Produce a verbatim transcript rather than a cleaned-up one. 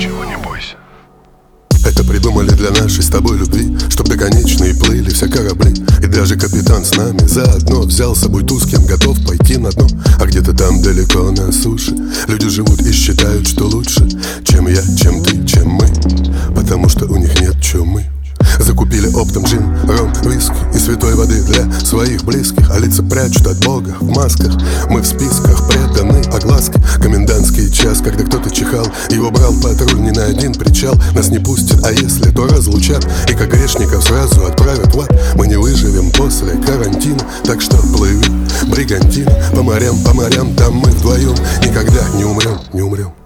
ничего не бойся. Это придумали для нашей с тобой любви, чтоб до конечной плыли все корабли. И даже капитан с нами заодно взял с собой ту, с кем готов пойти на дно. А где-то там далеко на суше люди живут и считают, что лучше, чем я, чем ты, чем мы, потому что у них нет чумы. Закупили оптом джин, ром, виски и святой воды для своих близких, а лица прячут от Бога в масках. Мы в списках преданы огласке. Комендантский час, когда кто-то чихал, его брал патруль не на один причал. Нас не пустят, а если, то разлучат, и как грешников сразу отправят в ад. Мы не выживем после карантина, так что плыви, бригантина, по морям, по морям, там мы вдвоем никогда не умрем, не умрем.